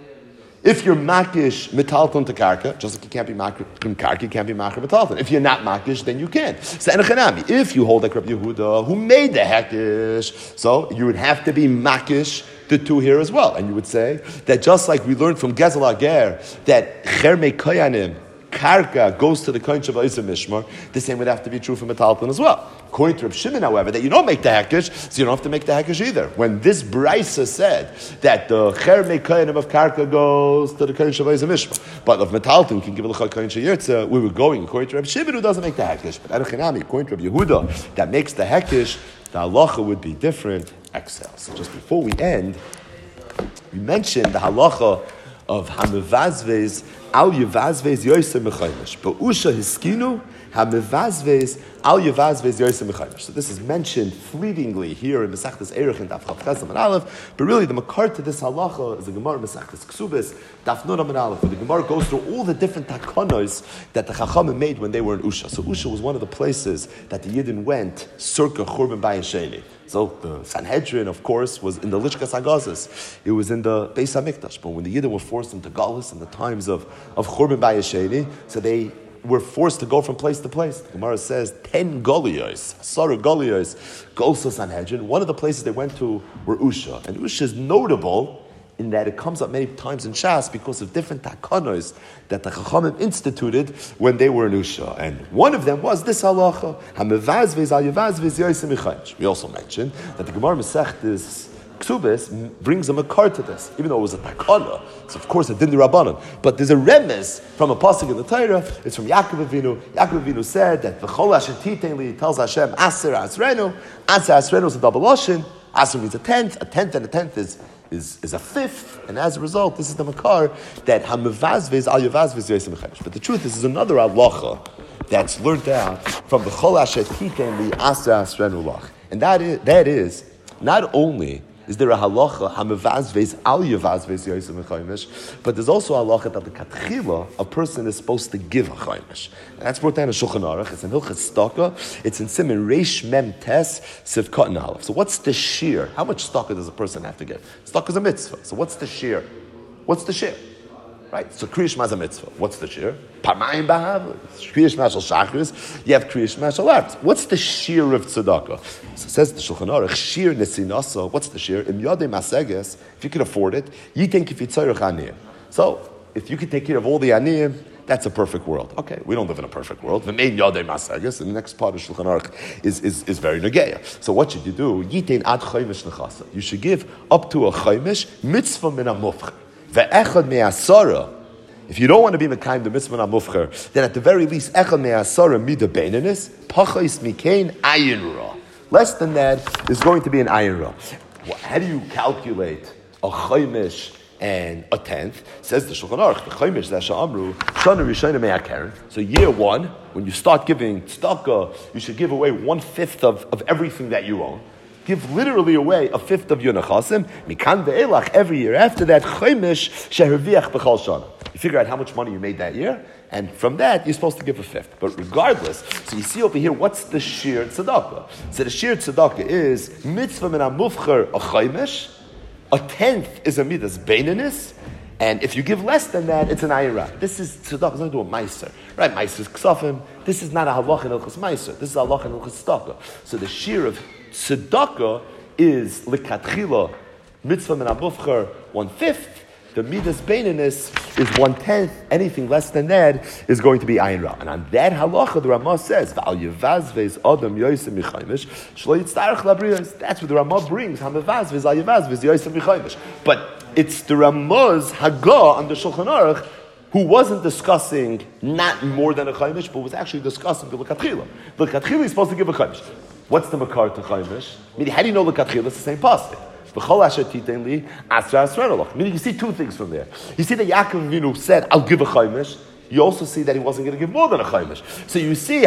If you're makish metaltalin to karka, just like you can't be machrim karka, you can't be machrim metaltalin. If you're not makish, then you can. So enochanami, if you hold like Rabbi Yehuda, who made the hekish, so you would have to be makish the two here as well. And you would say that just like we learned from Gezel Ager, that chermei koyanim, karka goes to the kohen sheba isa mishmar, the same would have to be true for metaltalin as well. According to Reb Shimon, however, that you don't make the hekish, so you don't have to make the hekish either. When this brisa said that the chermei koyanim of karka goes to the kohen sheba isa mishmar, but of metaltalin can give a l'chad kohen sheyirtza, we were going according to Reb Shimon, who doesn't make the hekish. But Adochinami, according to Reb Yehuda, that makes the hekish, the halacha would be different. Excel. So just before we end, we mentioned the halacha of hamevazves al yevazves yoyse mechaymish. But usha hiskinu hamevazves al yevazves yoyse mechaymish. So this is mentioned fleetingly here in Masechtas Erech and Daf Chav Ches Amud Aleph, but really the makar to this halacha is the Gemara Masechtas Ksubis Daf Nun Amud Aleph, where the Gemara goes through all the different takonos that the Chachamim made when they were in Usha. So Usha was one of the places that the Yidden went circa Churban Bayis Sheni. So the Sanhedrin, of course, was in the Lishkas Hagazis. It was in the Beis HaMikdash. But when the Yidden were forced into Galus in the times of, of Churban Bayis Sheni, so they were forced to go from place to place. The Gemara says ten Goliyos, Asara Goliyos, goes to Sanhedrin. One of the places they went to were Usha. And Usha is notable in that it comes up many times in Shas because of different takonos that the Chachamim instituted when they were in Usha. And one of them was this halacha, hamevazvez al yevazvez yoyse mechaymish. We also mentioned that the Gemara Masechtas Ksubis brings a makar to this, even though it was a takana. So of course it didn't do Rabbanan. But there's a remes from a pasuk in the Torah. It's from Yaakov Avinu. Yaakov Avinu said that v'chol asher titein li tells Hashem aser asrenu. Aser asrenu is a double lashon. Aser means a tenth. A tenth and a tenth is Is, is a fifth, and as a result, this is the makar that hamevazvez al yevazvez yoyse mechaymish. But the truth is, this is another halacha that's learned out from the chol asher titein li aser asrenu lach, and that is that is not only is there a halacha hamevazvez al yevazvez yoyse mechaymish, but there's also a halacha that the katchila a person is supposed to give a chaymish. That's brought down in Shulchan Aruch. It's in Hilchas Staka. It's in Siman Reish Mem Tes Sivkot and Aleph. So what's the shear? How much staka does a person have to give? Staka is a mitzvah. So what's the shear? What's the shear? right? So Kriya Shema is a mitzvah. What's the shir? Parmayim b'hav. Kriya Shema shel shachris. You have Kriya Shema shel arts. What's the shir of tzedakah? So it says the Shulchan Aruch, shir nesinasa. What's the shir? Im yadei maseges. If you can afford it, yitin kifitzayich aniyim. So if you can take care of all the aniyim, that's a perfect world. Okay, we don't live in a perfect world. The main yadei maseges, and the next part of Shulchan Aruch is, is, is very negeya. So what should you do? Yitin ad chaymish nechasa. You should give up to a chaymish mitzvah min hamufcher. Ve'echad me'asara. If you don't want to be mekayim the mitzvah min hamufcher, then at the very least echad me'asara mida beinanis pachais mikein ayin ra. Less than that is going to be an ayin ra. How do you calculate a chaymish and a tenth? Says the Shulchan Aruch, the chaymish that sha'amru shana rishayna me'akeren. So year one, when you start giving tzedakah, you should give away one fifth of, of everything that you own. Give literally away a fifth of your nechasim. Mikan ve'elach every year. After that, chaymish sheherviach b'chal shana. You figure out how much money you made that year, and from that, you're supposed to give a fifth. But regardless, so you see over here, what's the shir tzedakah? So the shir tzedakah is mitzvah min hamufcher a chaymish. A tenth is a midas beinanis, and if you give less than that, it's an ayira. This is tzedakah. It's not do a meiser, right? Meiser is ksafim. This is not a halach in ilchus meiser. This is a halach in ilchus tzedakah. So the shir of tzedakah is likatchila mitzvah min hamufcher one fifth. The midas beinanis is one tenth. Anything less than that is going to be ayin ra. And on that halacha, the Ramah says, "V'al yevazvez adam yoysim michaymish shlo yitztarach labriyos." That's what the Ramah brings. Hamevazvez al yevazvez yoysim michaymish. But it's the Ramah's hagah on the Shulchan Aruch who wasn't discussing not more than a chaymish, but was actually discussing the lekatchila. The lekatchila is supposed to give a chaymish. What's the makar to chaymish? Meaning, how do you know lekatchila? It's the same pasuk. Meaning, you see two things from there. You see that Yaakov Avinu said, "I'll give a chaymish." You also see that he wasn't going to give more than a chaymish. So you see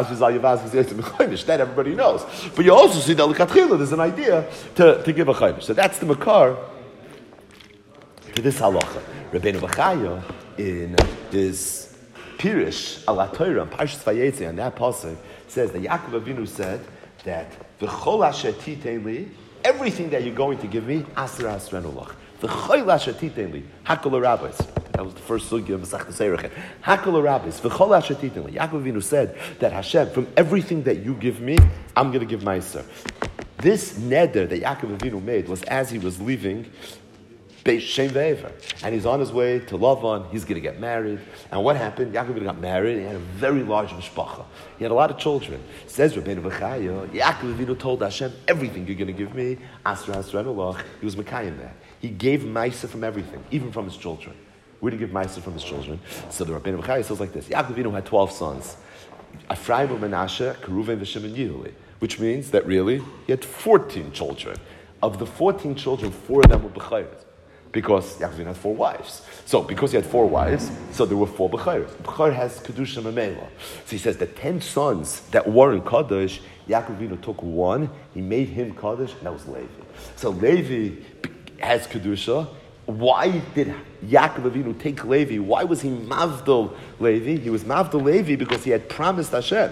that everybody knows. But you also see that l'katchila there's an idea to, to give a chaymish. So that's the makar to this halacha. Rabbeinu Bachaya in his Pirish ala Torah, Parshas Vayetze, on that pasuk says that Yaakov Avinu said that v'chol asher titein li, everything that you're going to give me, asra asrenu lach. V'chol asher titein li, hakol rabbis. That was the first sugya of Masechta Seirachet. Hakol rabbis, v'chol asher titein li. Yaakov Avinu said that Hashem, from everything that you give me, I'm going to give meiser. This neder that Yaakov Avinu made was as he was leaving Beis Shem Ve'ever. And he's on his way to Lavan, he's going to get married. And what happened? Yaakov Avinu got married, and he had a very large mishpacha. He had a lot of children. Says Rabbeinu Bechaya, Yaakov Avinu told Hashem, everything you're going to give me, Asra Asrenu Lach, he was Mekayim there. He gave Maisa from everything, even from his children. Where did he give Maisa from his children? So the Rabbeinu Bechaya says like this, Yaakov Avinu had twelve sons. Ephraim, Menashe, Keruven, Shimon, Yehuli. Which means that really, he had fourteen children. Of the fourteen children, four of them were Bechayot. Because Yaakov had four wives. So, because he had four wives, so there were four Bechayot. Bechayot has Kedusha Memela. So he says the ten sons that were in Kaddish, Yaakov Avinu took one, he made him Kaddish, and that was Levi. So Levi has Kedusha. Why did Yaakov Avinu take Levi? Why was he Mavdal Levi? He was Mavdal Levi because he had promised Hashem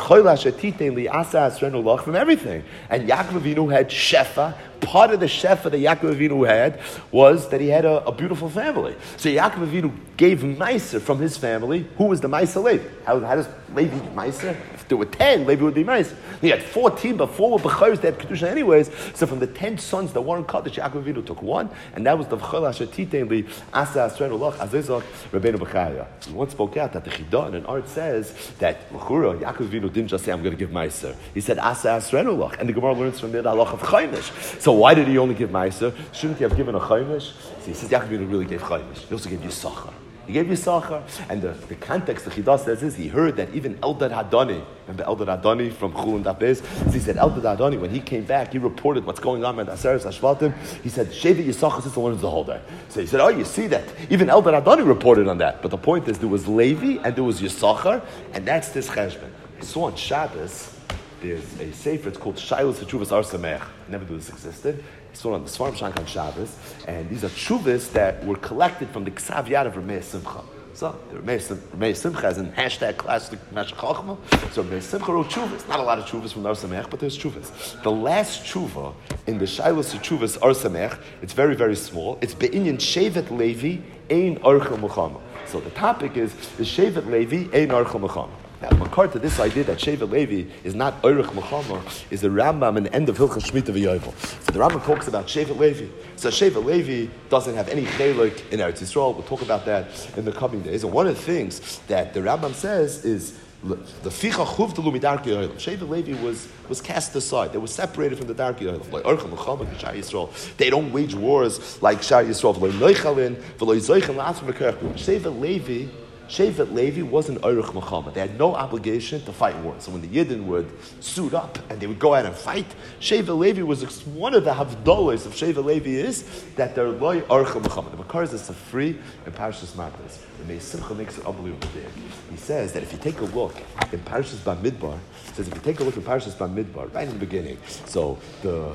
from everything. And Yaakov Avinu had Shefa. Part of the Shefa that Yaakov Avinu had was that he had a, a beautiful family. So Yaakov Avinu gave Meiser from his family. Who was the Meiser Levi? How, how does Levi Meiser? If there were ten, Levi would be Meiser. He had fourteen, but four were Bechayos, they had Kedusha anyways. So from the ten sons that were in Kaddish, Yaakov Avinu took one, and that was the V'chol Asher Titein Li Asa Asrenu Lach Azizok Rabbeinu Bechaya. He once spoke out that the Chidah and an art says that L'chura, Yaakov Avinu didn't just say, I'm going to give Meiser. He said Asa Asrenu Lach, and the Gemara learns from there the halach of Chaimish. So why did he only give Meiser? Shouldn't he have given a Chaimish? So he says Yaakov Avinu really gave Chaimish. He also gave Yisachar. He gave Yisachar, and the, the context the Chidah says is he heard that even Eldad Hadani, remember Eldad Hadani from Chul and Dapez? So he said Eldad Hadani, when he came back, he reported what's going on with Aseres Hashvatim. He said Shevi Yisachar is the one who's the whole day. So he said, oh, you see that? Even Eldad Hadani reported on that. But the point is there was Levi and there was Yisachar, and that's this cheshbon. So on Shabbos, there's a sefer, it's called Shailos HaTshuvas Ar Sameach. Never knew this existed. It's on the Svarim Shank on Shabbos, and these are tshuvas that were collected from the Ksav Yad of Rameh Simcha. So, Meir Simcha has an hashtag classic Meshech Chochmah. So Meir Simcha wrote Tshuvas. Not a lot of Tshuvas from Ar Samech, but there's Tshuvas. The last Tshuva in the Shilos Tshuvas Ar Samech, it's very, very small. It's Be'inyan Shevet Levi Ein Archel Mechama. So the topic is, is Shevet Levi Ein Archel Mechama. Now, Makar to this idea that Shevet Levi is not Oirich Mechama is the Rambam in the end of Hilchas Shemitah V'Yovel. So the Rambam talks about Shevet Levi. So Shevet Levi doesn't have any chelik in Eretz Yisrael. We'll talk about that in the coming days. And one of the things that the Rambam says is the Ficha Chuvdelu Midarki Yovel. Shevet Levi was was cast aside. They were separated from the Darki Yovel. Like Oirich Mechama and Shar Yisrael. They don't wage wars like Shar Yisrael. V'lo Noichalin, v'lo Yizoichin La'atzim V'Kerch. Shevet Levi. Shevet Levi wasn't Oirich Mechama. They had no obligation to fight war. So when the Yidden would suit up and they would go out and fight, Shevet Levi was one of the Havdolas of Shevet Levi is that they're Loi Oirich Mechama. The Makar is a free and Parashas Matas. The Meir Simcha makes it unbelievable there. He says that if you take a look in Parashas Bamidbar, he says if you take a look in Parashas Bamidbar, right in the beginning, so the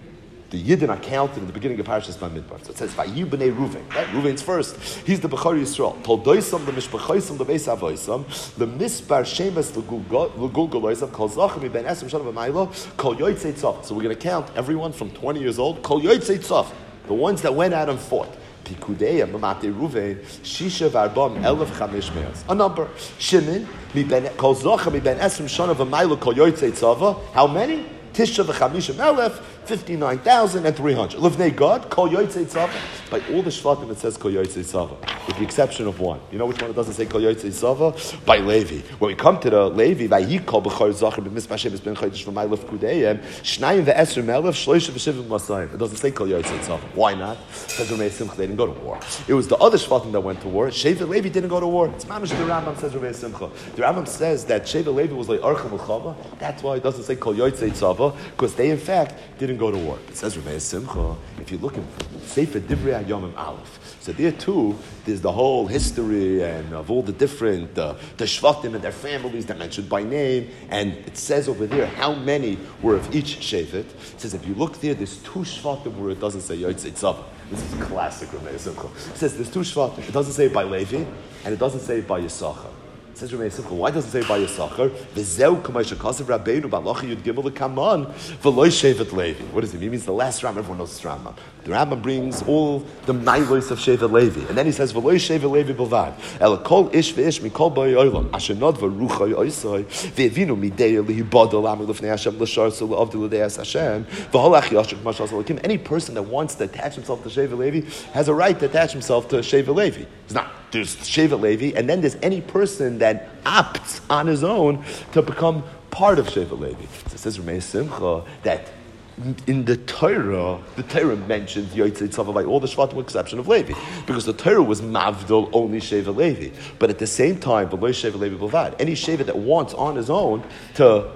The Yidden are counted in the beginning of Parashas Bamidbar. So it says, Vayi b'nei Ruven. Right? Ruven's first. He's the Bechor Yisrael. Toldoisam, the Mishpachoisam, the Beis Avoisam, the Mispar Shemes, the Gulgoloisam, Kol Zachem, Ben Esrim, Shana V'maylo, Kol Yoitzei Tzav. So we're going to count everyone from twenty years old, Kol Yoitzei Tzav. The ones that went out and fought. Pikudeya, Mamate Ruven, Shisha Varbam, Elef Chamesh Meas. A number. Shimon, Kol Zachem, Ben Esrim, Shana V'maylo, Kol Yoitzei Tzav. How many? Tisha v'chamisha melef, fifty-nine thousand three hundred. Livnei God, kol yotzei tzava. By all the shvatim it says kol yotzei tzava, with the exception of one. You know which one it doesn't say kol yotzei tzava? By Levi. When we come to the Levi, by Yikol b'chor zachar b'mispa Hashem b'ben chodesh v'maylev kudeyem, shnayim v'esr melef, shloisha v'shivim masayim. It doesn't say kol yotzei tzava. Why not? Because Ramei Simcha, they didn't go to war. It was the other shvatim that went to war. Shevet Levi didn't go to war. It's mamish the Rambam says Ramei Simcha. The Rambam says that Shevet Levi was like Archel Mechama. That's why it doesn't say kol yotzei tzava, because they in fact didn't go to war. It says Ramei Simcha, if you look in Sefer Divrei HaYomim Aleph, so there too, there's the whole history and of all the different, uh, the Shvatim and their families that mentioned by name, and it says over there how many were of each Shevet. It says if you look there, there's two Shvatim where it doesn't say Yotzei Tzava. This is classic Ramei Simcha. It says there's two Shvatim. It doesn't say by Levi, and it doesn't say by Yisachar. Says Ramei Simcha, why does it say by Yisachar? V'zeu k'may shekasav Rabbeinu b'alacha yud gimel l'kaman v'loy shevet Levi. What does it mean? It means the last Rambam. Everyone knows this Rambam. The Rambam brings all the mailos of shevet Levi, and then he says v'loy shevet Levi b'vad el kol ish v'ish mikol b'ay olam asher nod v'ruchay oisay v'evinu midei lihibadol amu l'fnei Hashem l'shar so l'avdu l'deis Hashem v'holach yashuk mashas l'kim. Any person that wants to attach himself to shevet Levi has a right to attach himself to shevet Levi. It's not. There's Shevet Levi, and then there's any person that opts on his own to become part of Shevet Levi. So it says Ramei Simcha that in the Torah, the Torah mentions Yotzei Tzava by all the Shvatim with exception of Levi, because the Torah was Mavdol only Shevet Levi. But at the same time, V'lo Shevet Levi B'vad, any Shevet that wants on his own to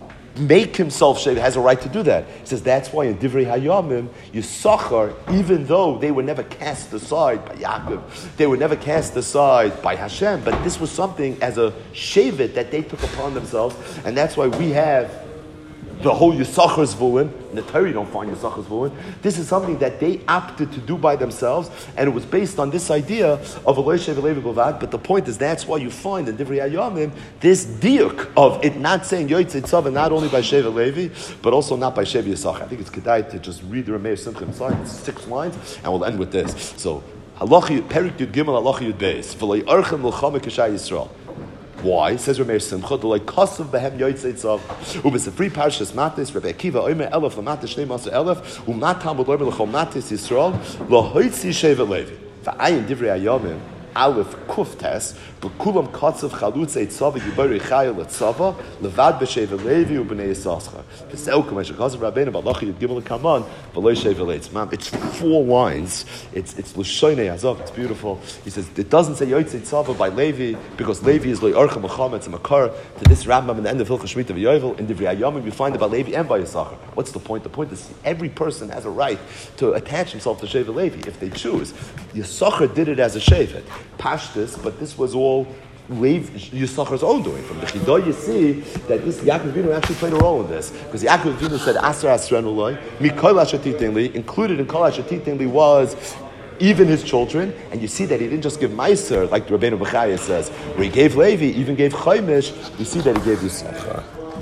make himself Shevet has a right to do that. He says that's why in Divrei Hayamim, Yisachar, even though they were never cast aside by Yaakov, they were never cast aside by Hashem, but this was something as a Shevet that they took upon themselves, and that's why we have the whole Yisachar Zvulun. In the Torah you don't find Yisachar Zvulun. This is something that they opted to do by themselves, and it was based on this idea of Eloi Shevet Levi B'vad. But the point is, that's why you find in Divrei Hayamim this diuk of it not saying Yotzei Tzava not only by Shevet Levi, but also not by Shevet Yisachar. I think it's kedai to just read the Ramei Simcha inside. It's six lines, and we'll end with this. So, Halacha Perik Yud Gimel Halacha Yud Beis V'lei Archem L'chama K'Shai Yisrael. Why? Says Ramei Simcha, the like Kosav Behem Yotzei Tzav, Ubis a free Parshas Matis, Rabbi Akiva Omer Elef Lamatis Shnei Maser Elef, Umat Talmud Omer L'chol Matis Yisrael, L'hoitzi Shevet Levi. V'ayin Divrei Hayamim, Aleph Kuf Tes, B'kulam Kotzav Chalutzei Tzava Yibari Chayil L'Tzava, Levad B'Shevet Levi U'Bnei Yisachar. V'seu K'mei Shekasav Rabbeinu B'alacha Yud Gimel Kaman, V'loi Shevet Levi. Ma'am, it's four lines. It's it's L'Shoinei Azov. It's beautiful. He says it doesn't say Yotzei Tzava by Levi because Levi is Loi Archa Mechama. It's a makar to this Rambam in the end of Hilchos Shemitah V'Yovel. In Divrei Hayamim, we find it by Levi and by Yisachar. What's the point? The point is every person has a right to attach himself to Shevet Levi if they choose. Yisachar did it as a Shevet. Pashtus, but this was all Levi Yisachar's own doing. From the Chidah you see that this Yaakov Avinu actually played a role in this, because Yaakov Avinu said Asar Asrenu Loi, Mikol Asher Titenu Li, included in Kol Asher Titenu Li was even his children, and you see that he didn't just give Meiser, like the Rabbeinu Bechaya says, where he gave Levi, even gave Chaimish, you see that he gave Yisachar.